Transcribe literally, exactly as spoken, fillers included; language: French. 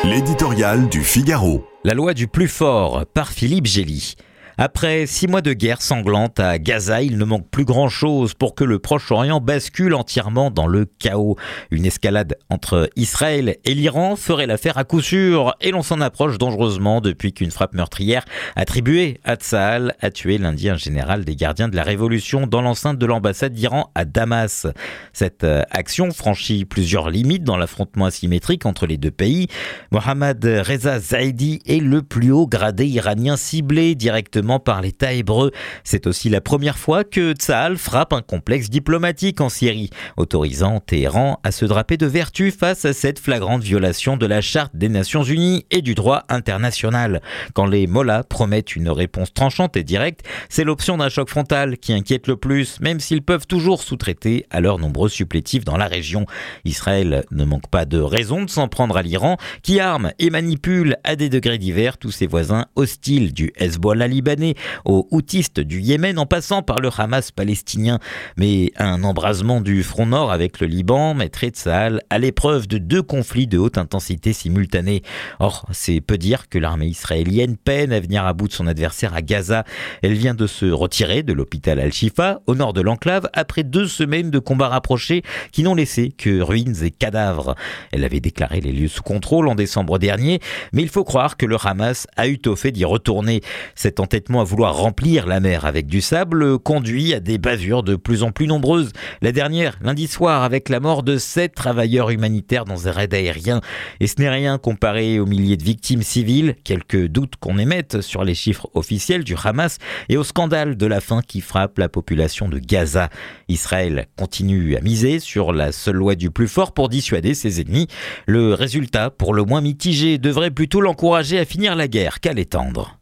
L'éditorial du Figaro. La loi du plus fort par Philippe Gély. Après six mois de guerre sanglante à Gaza, il ne manque plus grand-chose pour que le Proche-Orient bascule entièrement dans le chaos. Une escalade entre Israël et l'Iran ferait l'affaire à coup sûr, et l'on s'en approche dangereusement depuis qu'une frappe meurtrière attribuée à Tsahal a tué lundi un général des gardiens de la Révolution dans l'enceinte de l'ambassade d'Iran à Damas. Cette action franchit plusieurs limites dans l'affrontement asymétrique entre les deux pays. Mohammad Reza Zaidi est le plus haut gradé iranien ciblé directement par l'État hébreu. C'est aussi la première fois que Tsahal frappe un complexe diplomatique en Syrie, autorisant Téhéran à se draper de vertu face à cette flagrante violation de la Charte des Nations Unies et du droit international. Quand les mollahs promettent une réponse tranchante et directe, c'est l'option d'un choc frontal qui inquiète le plus, même s'ils peuvent toujours sous-traiter à leurs nombreux supplétifs dans la région. Israël ne manque pas de raison de s'en prendre à l'Iran, qui arme et manipule à des degrés divers tous ses voisins hostiles, du Hezbollah libanais aux houtistes du Yémen en passant par le Hamas palestinien. Mais un embrasement du front nord avec le Liban mettrait Tsahal à l'épreuve de deux conflits de haute intensité simultanés. Or, c'est peu dire que l'armée israélienne peine à venir à bout de son adversaire à Gaza. Elle vient de se retirer de l'hôpital Al-Shifa, au nord de l'enclave, après deux semaines de combats rapprochés qui n'ont laissé que ruines et cadavres. Elle avait déclaré les lieux sous contrôle en décembre dernier, mais il faut croire que le Hamas a eu tôt fait d'y retourner. Cet entêtement à vouloir remplir la mer avec du sable conduit à des bavures de plus en plus nombreuses. La dernière, lundi soir, avec la mort de sept travailleurs humanitaires dans un raid aérien. Et ce n'est rien comparé aux milliers de victimes civiles, quelques doutes qu'on émette sur les chiffres officiels du Hamas et au scandale de la faim qui frappe la population de Gaza. Israël continue à miser sur la seule loi du plus fort pour dissuader ses ennemis. Le résultat, pour le moins mitigé, devrait plutôt l'encourager à finir la guerre qu'à l'étendre.